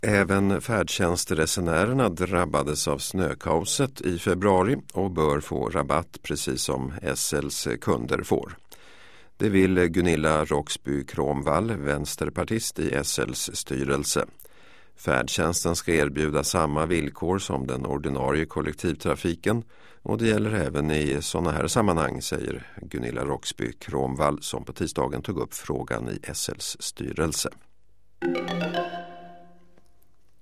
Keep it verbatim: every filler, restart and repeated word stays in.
Även färdtjänstresenärerna drabbades av snökaoset i februari och bör få rabatt precis som S L:s kunder får. Det vill Gunilla Roxby Kronvall, vänsterpartist i S L:s styrelse. Färdtjänsten ska erbjuda samma villkor som den ordinarie kollektivtrafiken och det gäller även i sådana här sammanhang, säger Gunilla Roxby Kronvall som på tisdagen tog upp frågan i S L:s styrelse.